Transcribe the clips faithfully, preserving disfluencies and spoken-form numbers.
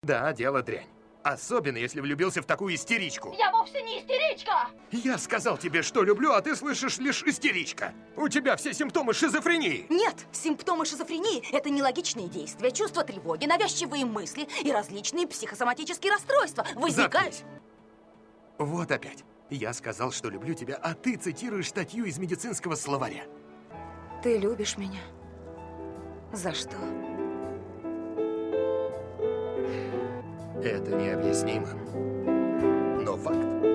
Да, дело дрянь. Особенно, если влюбился в такую истеричку. Я вовсе не истеричка! Я сказал тебе, что люблю, а ты слышишь лишь истеричка. У тебя все симптомы шизофрении. Нет, симптомы шизофрении – это нелогичные действия, чувство тревоги, навязчивые мысли и различные психосоматические расстройства возникают. Заткнись. Вот опять. Я сказал, что люблю тебя, а ты цитируешь статью из медицинского словаря. Ты любишь меня? За что? Это необъяснимо, но факт.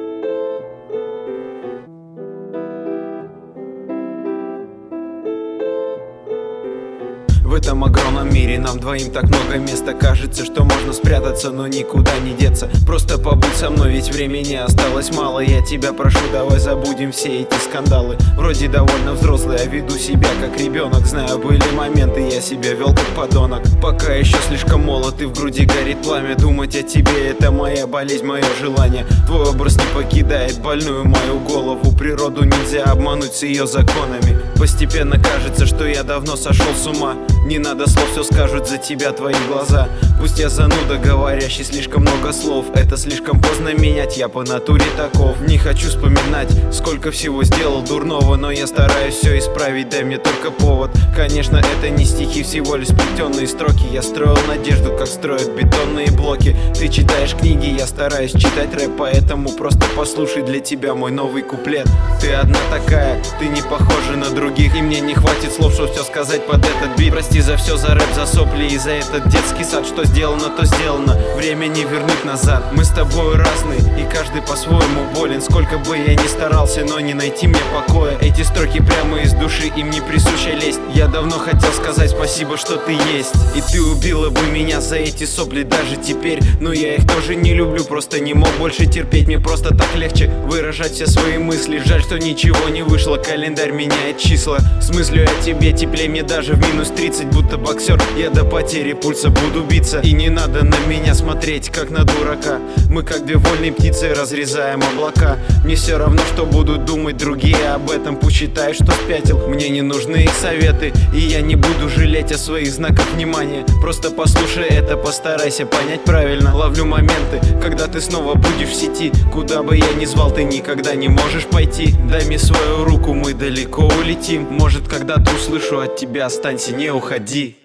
В этом огромном мире нам двоим так много места. Кажется, что можно спрятаться, но никуда не деться. Просто побудь со мной, ведь времени осталось мало. Я тебя прошу, давай забудем все эти скандалы. Вроде довольно взрослый, а веду себя как ребенок. Знаю, были моменты, я себя вел как подонок. Пока еще слишком молод и в груди горит пламя. Думать о тебе — это моя болезнь, мое желание. Твой образ не покидает больную мою голову. Природу нельзя обмануть с ее законами. Постепенно кажется, что я давно сошел с ума. Не надо слов, все скажут за тебя твои глаза. Пусть я зануда, говорящий слишком много слов. Это слишком поздно менять, я по натуре таков. Не хочу вспоминать, сколько всего сделал дурного, но я стараюсь все исправить, дай мне только повод. Конечно, это не стихи, всего лишь сплетенные строки. Я строил надежду, как строят бетонные блоки. Ты читаешь книги, я стараюсь читать рэп, поэтому просто послушай для тебя мой новый куплет. Ты одна такая, ты не похожа на других, и мне не хватит слов, чтобы все сказать под этот бит. Прости за все, за рэп, за сопли и за этот детский сад. Что сделано, то сделано, время не вернуть назад. Мы с тобой разные, и каждый по-своему болен. Сколько бы я ни старался, но не найти мне покоя. Эти строки прямо из души, им не присуща лесть. Я давно хотел сказать спасибо, что ты есть. И ты убила бы меня за эти сопли даже теперь. Но я их тоже не люблю, просто не мог больше терпеть. Мне просто так легче выражать все свои мысли. Жаль, что ничего не вышло, календарь меняет числа. С мыслью о тебе теплее мне даже в минус тридцать. Будто боксер, я до потери пульса буду биться. И не надо на меня смотреть, как на дурака. Мы как две вольные птицы разрезаем облака. Мне все равно, что будут думать другие об этом. Пусть считают, что спятил, мне не нужны их советы. И я не буду жалеть о своих знаках внимания. Просто послушай это, постарайся понять правильно. Ловлю моменты, когда ты снова будешь в сети. Куда бы я ни звал, ты никогда не можешь пойти. Дай мне свою руку, мы далеко улетим. Может, когда-то услышу от тебя, останься, не уходи.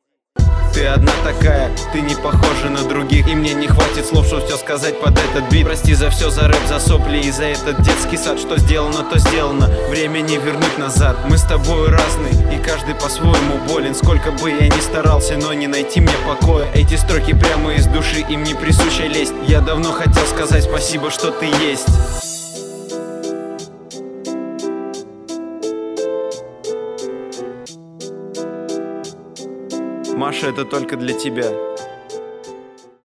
Ты одна такая, ты не похожа на других, и мне не хватит слов, чтобы все сказать под этот бит. Прости за все, за рэп, за сопли и за этот детский сад. Что сделано, то сделано, время не вернуть назад. Мы с тобой разные, и каждый по-своему болен. Сколько бы я ни старался, но не найти мне покоя. Эти строки прямо из души, им не присуща лесть. Я давно хотел сказать спасибо, что ты есть. Маша, это только для тебя.